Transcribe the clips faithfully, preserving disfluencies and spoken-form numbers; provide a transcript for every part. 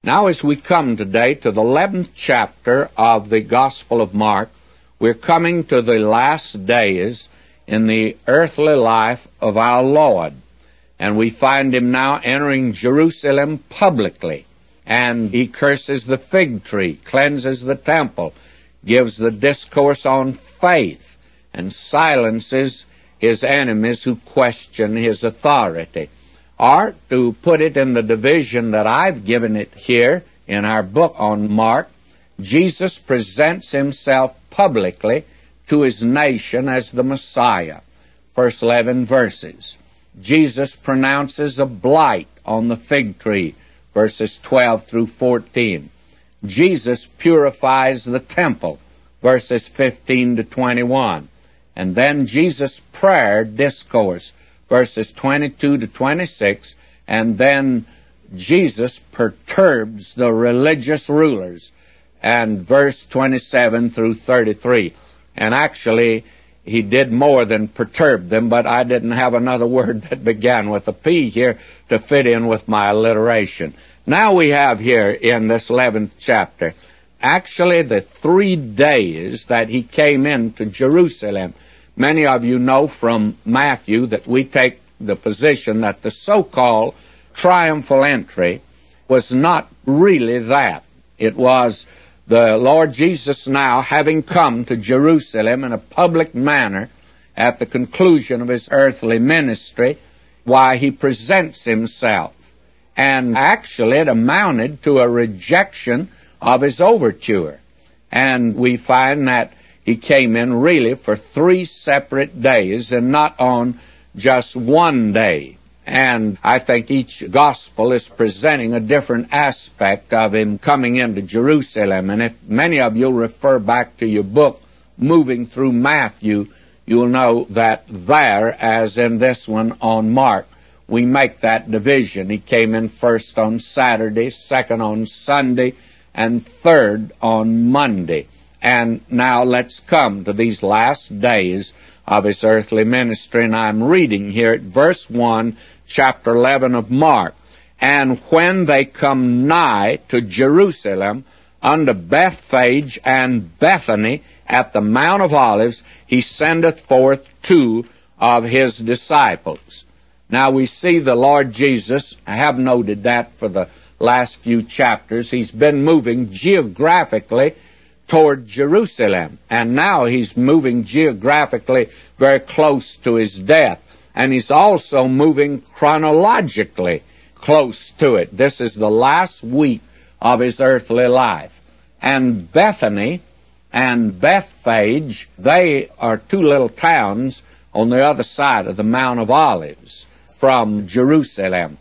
Now as we come today to the eleventh chapter of the Gospel of Mark, we're coming to the last days in the earthly life of our Lord. And we find him now entering Jerusalem publicly. And he curses the fig tree, cleanses the temple, gives the discourse on faith, and silences his enemies who question his authority. Or, to put it in the division that I've given it here in our book on Mark, Jesus presents himself publicly to his nation as the Messiah. First eleven verses. Jesus pronounces a blight on the fig tree, verses twelve through fourteen. Jesus purifies the temple, verses fifteen to twenty-one. And then Jesus' prayer discourse, verses twenty-two to twenty-six, and then Jesus perturbs the religious rulers, and verse twenty-seven through thirty-three. And actually, he did more than perturb them, but I didn't have another word that began with a P here to fit in with my alliteration. Now we have here in this eleventh chapter, actually the three days that he came into Jerusalem. Many of you know from Matthew that we take the position that the so-called triumphal entry was not really that. It was the Lord Jesus now having come to Jerusalem in a public manner at the conclusion of his earthly ministry, why he presents himself. And actually it amounted to a rejection of his overture. And we find that he came in really for three separate days and not on just one day. And I think each gospel is presenting a different aspect of him coming into Jerusalem. And if many of you refer back to your book, Moving Through Matthew, you'll know that there, as in this one on Mark, we make that division. He came in first on Saturday, second on Sunday, and third on Monday. And now let's come to these last days of his earthly ministry. And I'm reading here at verse one, chapter eleven of Mark. And when they come nigh to Jerusalem, unto Bethphage and Bethany at the Mount of Olives, he sendeth forth two of his disciples. Now we see the Lord Jesus, I have noted that for the last few chapters, he's been moving geographically toward Jerusalem. And now he's moving geographically very close to his death. And he's also moving chronologically close to it. This is the last week of his earthly life. And Bethany and Bethphage, they are two little towns on the other side of the Mount of Olives from Jerusalem.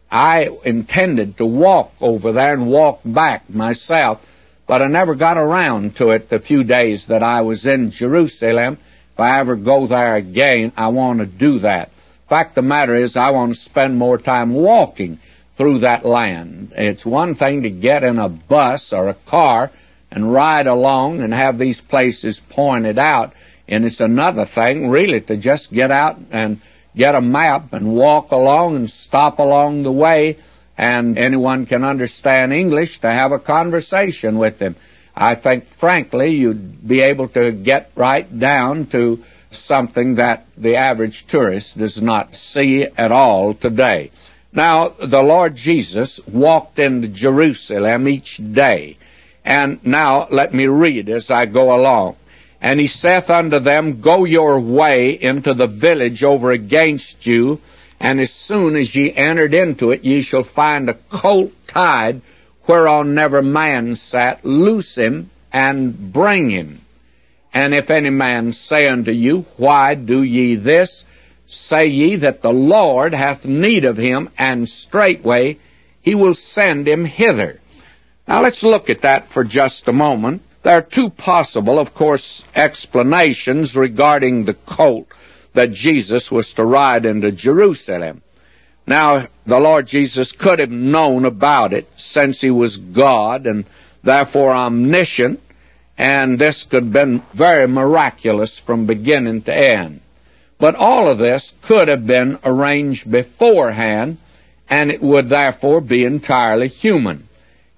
I intended to walk over there and walk back myself, but I never got around to it the few days that I was in Jerusalem. If I ever go there again, I want to do that. In fact, the matter is, I want to spend more time walking through that land. It's one thing to get in a bus or a car and ride along and have these places pointed out, and it's another thing, really, to just get out and get a map and walk along and stop along the way, and anyone can understand English, to have a conversation with them. I think, frankly, you'd be able to get right down to something that the average tourist does not see at all today. Now, the Lord Jesus walked into Jerusalem each day. And now let me read as I go along. And he saith unto them, Go your way into the village over against you, and as soon as ye entered into it, ye shall find a colt tied, whereon never man sat. Loose him, and bring him. And if any man say unto you, Why do ye this? Say ye that the Lord hath need of him, and straightway he will send him hither. Now let's look at that for just a moment. There are two possible, of course, explanations regarding the colt that Jesus was to ride into Jerusalem. Now, the Lord Jesus could have known about it, since he was God and therefore omniscient, and this could have been very miraculous from beginning to end. But all of this could have been arranged beforehand, and it would therefore be entirely human.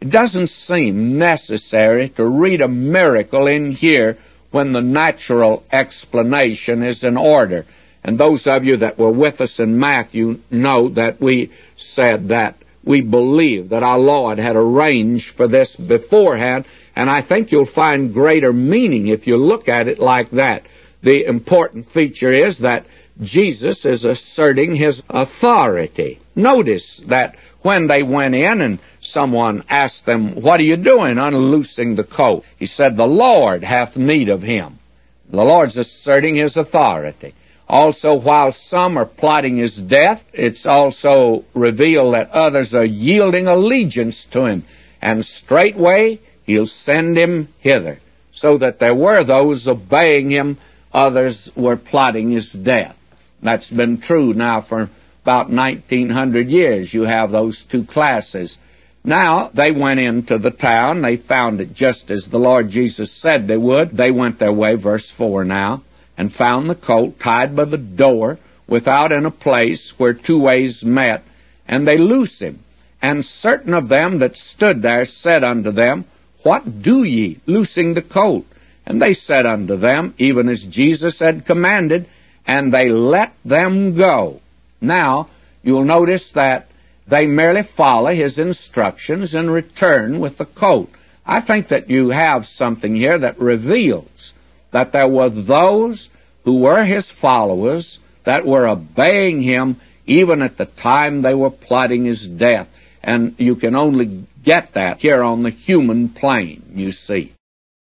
It doesn't seem necessary to read a miracle in here when the natural explanation is in order. And those of you that were with us in Matthew know that we said that we believe that our Lord had arranged for this beforehand, and I think you'll find greater meaning if you look at it like that. The important feature is that Jesus is asserting his authority. Notice that when they went in and someone asked them, "What are you doing unloosing the colt?" He said, "The Lord hath need of him." The Lord's asserting his authority. Also, while some are plotting his death, it's also revealed that others are yielding allegiance to him, and straightway he'll send him hither. So that there were those obeying him, others were plotting his death. That's been true now for about nineteen hundred years. You have those two classes. Now, they went into the town. They found it just as the Lord Jesus said they would. They went their way, verse four now, and found the colt tied by the door, without in a place where two ways met, and they loose him. And certain of them that stood there said unto them, "What do ye, loosing the colt?" And they said unto them, even as Jesus had commanded, and they let them go. Now, you'll notice that they merely follow his instructions and return with the colt. I think that you have something here that reveals that there were those who were his followers that were obeying him even at the time they were plotting his death. And you can only get that here on the human plane, you see.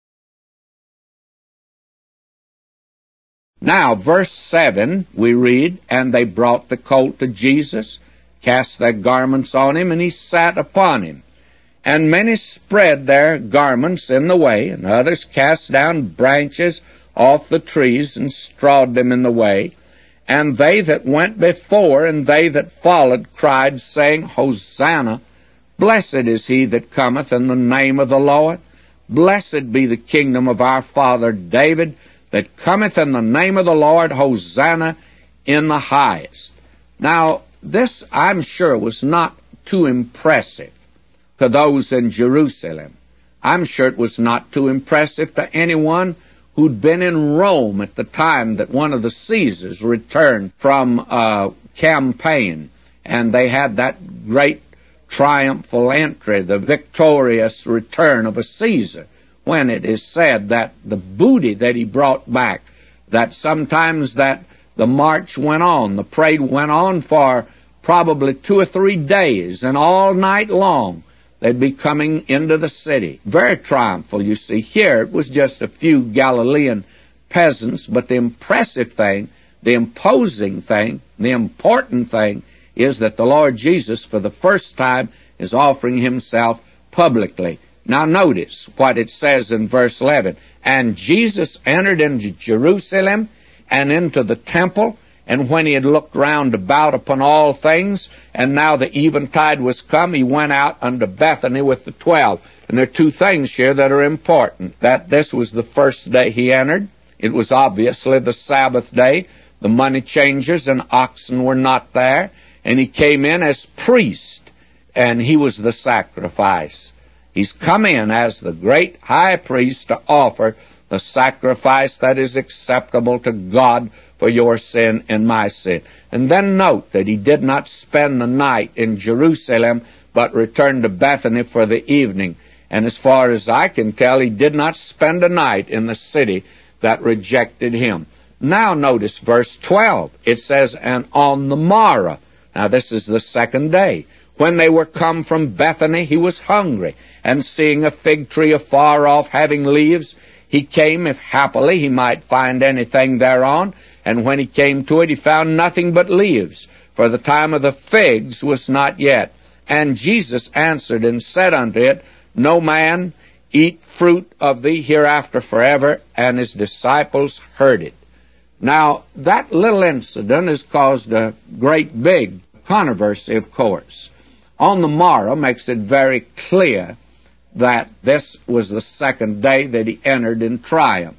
Now, verse seven, we read, "And they brought the colt to Jesus, cast their garments on him, and he sat upon him. And many spread their garments in the way, and others cast down branches off the trees and strawed them in the way. And they that went before and they that followed cried, saying, Hosanna! Blessed is he that cometh in the name of the Lord. Blessed be the kingdom of our father David, that cometh in the name of the Lord. Hosanna in the highest." Now, this, I'm sure, was not too impressive to those in Jerusalem. I'm sure it was not too impressive to anyone who'd been in Rome at the time that one of the Caesars returned from a campaign, and they had that great triumphal entry, the victorious return of a Caesar, when it is said that the booty that he brought back, that sometimes that the march went on, the parade went on for probably two or three days, and all night long they'd be coming into the city. Very triumphal, you see. Here it was just a few Galilean peasants, but the impressive thing, the imposing thing, the important thing is that the Lord Jesus, for the first time, is offering himself publicly. Now notice what it says in verse eleven. "And Jesus entered into Jerusalem and into the temple, and when he had looked round about upon all things, and now the eventide was come, he went out unto Bethany with the twelve." And there are two things here that are important. That this was the first day he entered. It was obviously the Sabbath day. The money changers and oxen were not there. And he came in as priest, and he was the sacrifice. He's come in as the great high priest to offer the sacrifice that is acceptable to God for your sin and my sin. And then note that he did not spend the night in Jerusalem, but returned to Bethany for the evening. And as far as I can tell, he did not spend a night in the city that rejected him. Now notice verse twelve. It says, "And on the morrow," now this is the second day, "when they were come from Bethany, he was hungry. And seeing a fig tree afar off having leaves, he came, if happily he might find anything thereon. And when he came to it, he found nothing but leaves, for the time of the figs was not yet. And Jesus answered and said unto it, No man eat fruit of thee hereafter forever. And his disciples heard it." Now, that little incident has caused a great big controversy, of course. "On the morrow" makes it very clear that this was the second day that he entered in triumph.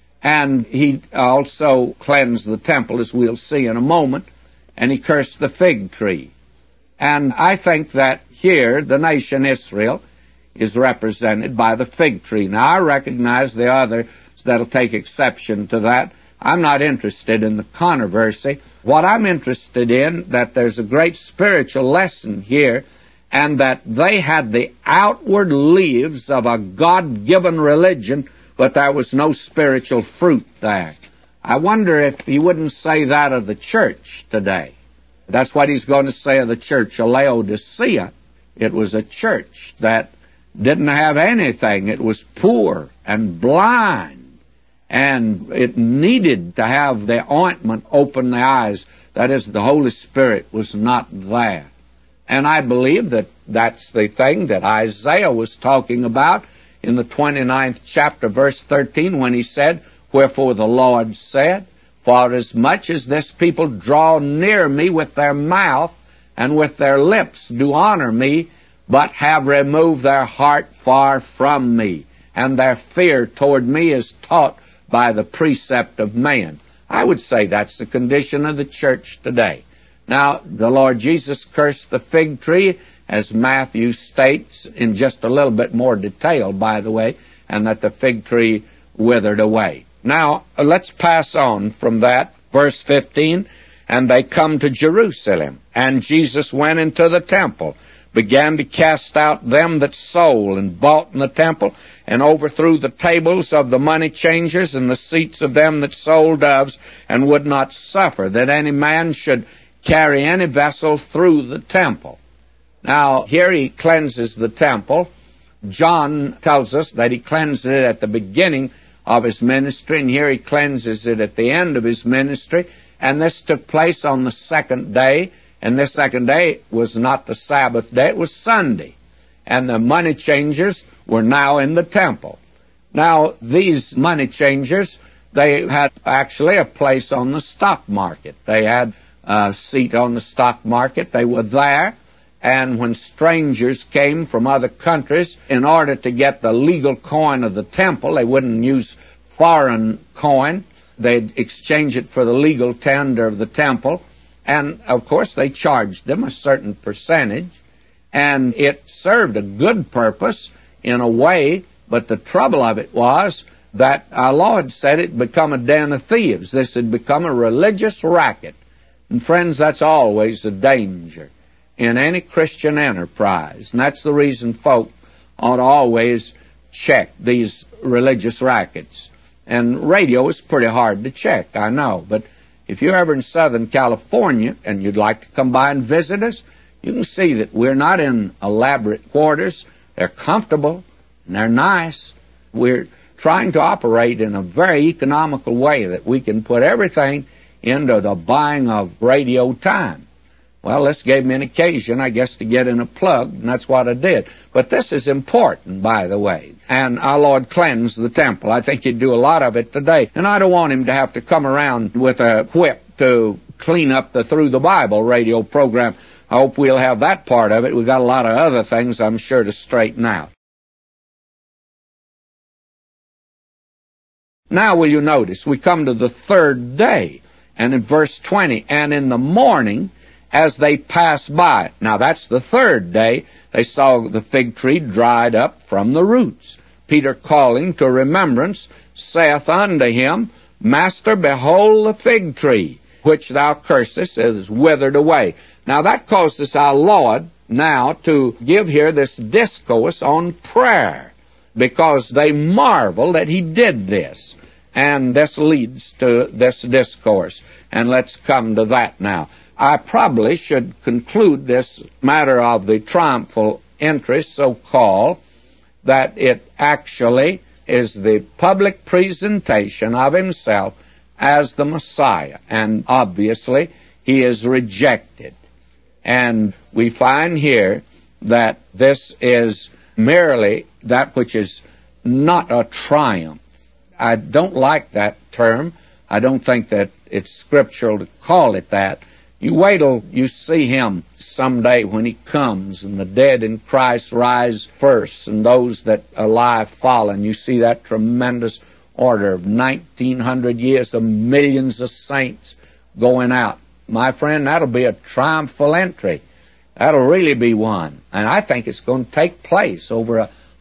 And he also cleansed the temple, as we'll see in a moment, and he cursed the fig tree. And I think that here the nation Israel is represented by the fig tree. Now, I recognize the others that'll take exception to that. I'm not interested in the controversy. What I'm interested in, that there's a great spiritual lesson here, and that they had the outward leaves of a God-given religion, but there was no spiritual fruit there. I wonder if he wouldn't say that of the church today. That's what he's going to say of the church of Laodicea. It was a church that didn't have anything. It was poor and blind, and it needed to have the ointment open the eyes. That is, the Holy Spirit was not there. And I believe that that's the thing that Isaiah was talking about in the twenty-ninth chapter, verse thirteen, when he said, "Wherefore the Lord said, For as much as this people draw near me with their mouth, and with their lips do honor me, but have removed their heart far from me, and their fear toward me is taught by the precept of man." I would say that's the condition of the church today. Now, the Lord Jesus cursed the fig tree, as Matthew states in just a little bit more detail, by the way, and that the fig tree withered away. Now, let's pass on from that. Verse fifteen, "And they come to Jerusalem, and Jesus went into the temple, began to cast out them that sold and bought in the temple, and overthrew the tables of the money changers and the seats of them that sold doves, and would not suffer that any man should carry any vessel through the temple." Now, here he cleanses the temple. John tells us that he cleansed it at the beginning of his ministry, and here he cleanses it at the end of his ministry. And this took place on the second day, and this second day was not the Sabbath day, it was Sunday. And the money changers were now in the temple. Now, these money changers, they had actually a place on the stock market. They had a seat on the stock market. They were there. And when strangers came from other countries, in order to get the legal coin of the temple, they wouldn't use foreign coin. They'd exchange it for the legal tender of the temple. And, of course, they charged them a certain percentage. And it served a good purpose in a way, but the trouble of it was that our Lord said it had become a den of thieves. This had become a religious racket. And, friends, that's always a danger in any Christian enterprise. And that's the reason folk ought to always check these religious rackets. And radio is pretty hard to check, I know. But if you're ever in Southern California and you'd like to come by and visit us, you can see that we're not in elaborate quarters. They're comfortable and they're nice. We're trying to operate in a very economical way that we can put everything into the buying of radio time. Well, this gave me an occasion, I guess, to get in a plug, and that's what I did. But this is important, by the way. And our Lord cleansed the temple. I think he'd do a lot of it today. And I don't want him to have to come around with a whip to clean up the Through the Bible radio program. I hope we'll have that part of it. We've got a lot of other things, I'm sure, to straighten out. Now, will you notice, we come to the third day. And in verse twenty, "And in the morning, as they passed by." Now, that's the third day. They saw the fig tree dried up from the roots. Peter, calling to remembrance, saith unto him, "Master, behold the fig tree, which thou cursest, is withered away." Now, that causes our Lord now to give here this discourse on prayer, because they marvel that he did this. And this leads to this discourse. And let's come to that now. I probably should conclude this matter of the triumphal entry, so-called, that it actually is the public presentation of himself as the Messiah. And obviously, he is rejected. And we find here that this is merely that which is not a triumph. I don't like that term. I don't think that it's scriptural to call it that. You wait till you see him someday when he comes, and the dead in Christ rise first, and those that are alive follow, and you see that tremendous order of nineteen hundred years of millions of saints going out. My friend, that'll be a triumphal entry. That'll really be one. And I think it's going to take place over a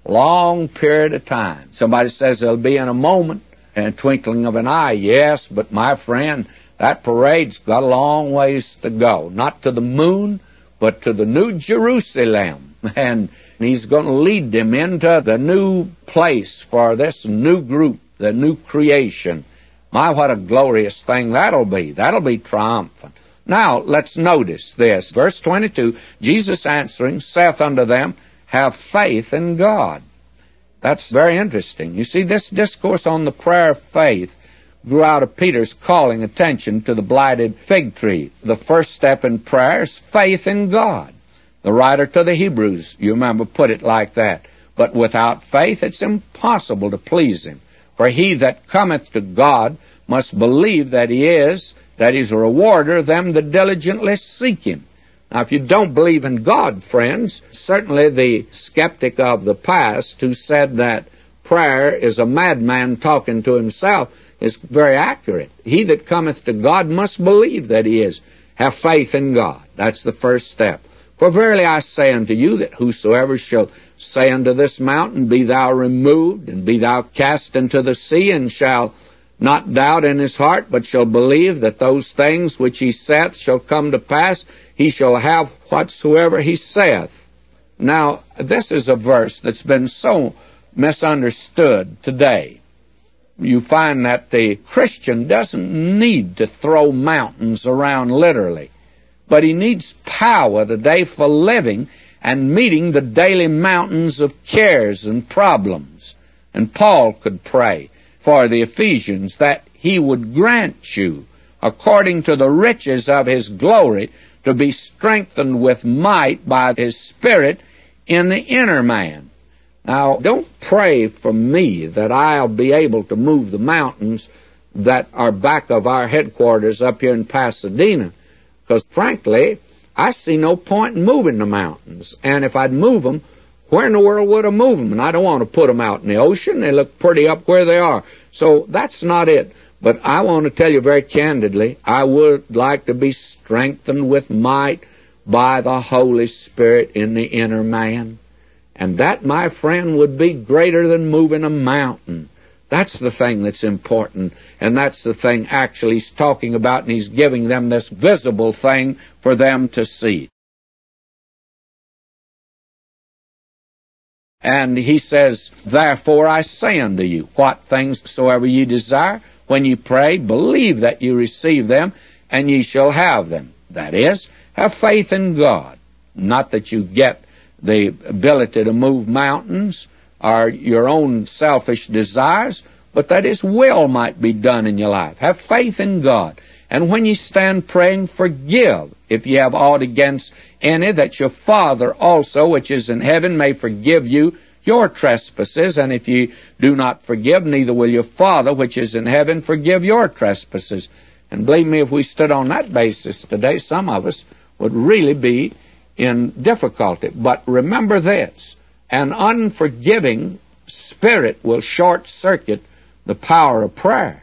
long period of time. Somebody says it'll be in a moment, in a twinkling of an eye. Yes, but my friend, that parade's got a long ways to go. Not to the moon, but to the New Jerusalem. And he's going to lead them into the new place for this new group, the new creation. My, what a glorious thing that'll be. That'll be triumphant. Now, let's notice this. Verse twenty-two, Jesus answering saith unto them, have faith in God. That's very interesting. You see, this discourse on the prayer of faith grew out of Peter's calling attention to the blighted fig tree. The first step in prayer is faith in God. The writer to the Hebrews, you remember, put it like that. But without faith it's impossible to please him. For he that cometh to God must believe that he is, that he's a rewarder of them that diligently seek him. Now, if you don't believe in God, friends, certainly the skeptic of the past who said that prayer is a madman talking to himself is very accurate. He that cometh to God must believe that he is. Have faith in God. That's the first step. For verily I say unto you that whosoever shall say unto this mountain, be thou removed, and be thou cast into the sea, and shall not doubt in his heart, but shall believe that those things which he saith shall come to pass, he shall have whatsoever he saith. Now, this is a verse that's been so misunderstood today. You find that the Christian doesn't need to throw mountains around literally, but he needs power today for living and meeting the daily mountains of cares and problems. And Paul could pray for the Ephesians that he would grant you, according to the riches of his glory, to be strengthened with might by his Spirit in the inner man. Now, don't pray for me that I'll be able to move the mountains that are back of our headquarters up here in Pasadena, because frankly, I see no point in moving the mountains. And if I'd move them, where in the world would I move them? And I don't want to put them out in the ocean. They look pretty up where they are. So that's not it. But I want to tell you very candidly, I would like to be strengthened with might by the Holy Spirit in the inner man. And that, my friend, would be greater than moving a mountain. That's the thing that's important, and that's the thing actually he's talking about, and he's giving them this visible thing for them to see. And he says, therefore I say unto you, what things soever ye desire, when ye pray, believe that ye receive them, and ye shall have them. That is, have faith in God. Not that you get the ability to move mountains, or your own selfish desires, but that his will might be done in your life. Have faith in God. And when you stand praying, forgive if you have aught against any, that your Father also, which is in heaven, may forgive you your trespasses. And if you do not forgive, neither will your Father, which is in heaven, forgive your trespasses. And believe me, if we stood on that basis today, some of us would really be in difficulty. But remember this, an unforgiving spirit will short-circuit the power of prayer.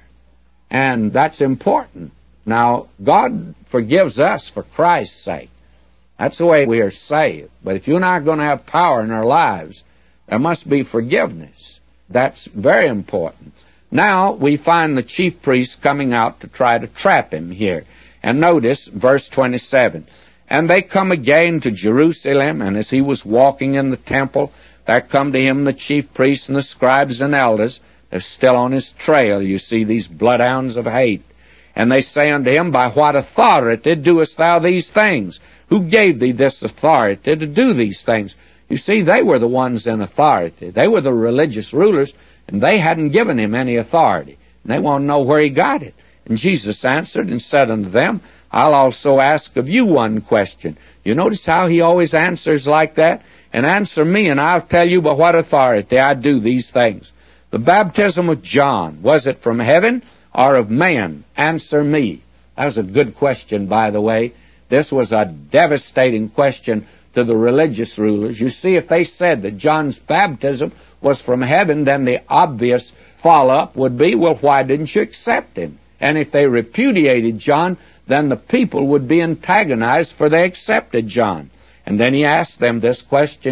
And that's important. Now, God forgives us for Christ's sake. That's the way we are saved. But if you and I are going to have power in our lives, there must be forgiveness. That's very important. Now, we find the chief priests coming out to try to trap him here. And notice verse twenty-seven. And they come again to Jerusalem, and as he was walking in the temple, there come to him the chief priests and the scribes and elders. They're still on his trail, you see, these bloodhounds of hate. And they say unto him, by what authority doest thou these things? Who gave thee this authority to do these things? You see, they were the ones in authority. They were the religious rulers, and they hadn't given him any authority. And they want to know where he got it. And Jesus answered and said unto them, I'll also ask of you one question. You notice how he always answers like that? And answer me, and I'll tell you by what authority I do these things. The baptism of John, was it from heaven or of man? Answer me. That was a good question, by the way. This was a devastating question to the religious rulers. You see, if they said that John's baptism was from heaven, then the obvious follow-up would be, well, why didn't you accept him? And if they repudiated John, then the people would be antagonized, for they accepted John. And then he asked them this question,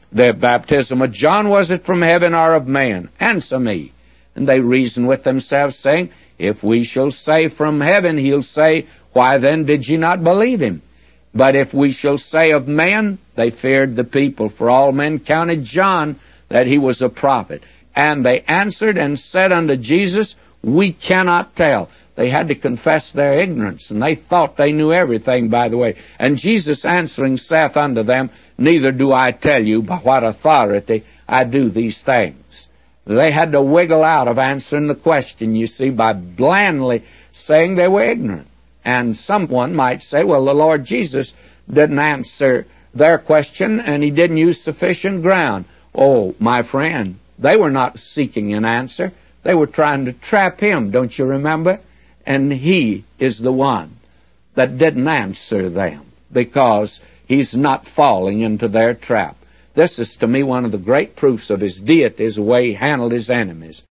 The baptism of John, was it from heaven or of man? Answer me. And they reason with themselves, saying, If we shall say from heaven, he'll say, Why then did ye not believe him? But if we shall say of man, they feared the people, for all men counted John that he was a prophet. And they answered and said unto Jesus, We cannot tell. They had to confess their ignorance, and they thought they knew everything, by the way. And Jesus answering saith unto them, Neither do I tell you by what authority I do these things. They had to wiggle out of answering the question, you see, by blandly saying they were ignorant. And someone might say, well, the Lord Jesus didn't answer their question, and he didn't use sufficient ground. Oh, my friend, they were not seeking an answer. They were trying to trap him, don't you remember? And he is the one that didn't answer them, because he's not falling into their trap. This is, to me, one of the great proofs of his deity, is the way he handled his enemies.